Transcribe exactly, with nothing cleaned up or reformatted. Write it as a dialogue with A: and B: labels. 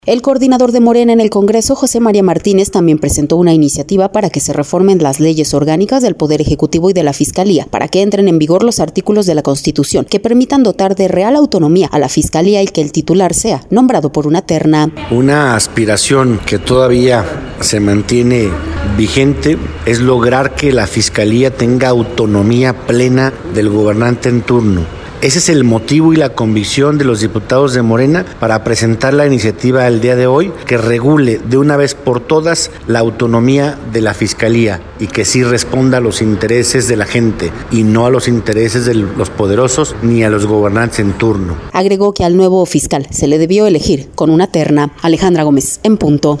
A: El coordinador de Morena en el Congreso, José María Martínez, también presentó una iniciativa para que se reformen las leyes orgánicas del Poder Ejecutivo y de la Fiscalía, para que entren en vigor los artículos de la Constitución que permitan dotar de real autonomía a la Fiscalía y que el titular sea nombrado por una terna.
B: Una aspiración que todavía se mantiene vigente es lograr que la Fiscalía tenga autonomía plena del gobernante en turno. Ese es el motivo y la convicción de los diputados de Morena para presentar la iniciativa el día de hoy que regule de una vez por todas la autonomía de la Fiscalía y que sí responda a los intereses de la gente y no a los intereses de los poderosos ni a los gobernantes en turno.
A: Agregó que al nuevo fiscal se le debió elegir con una terna. Alejandra Gómez, en punto.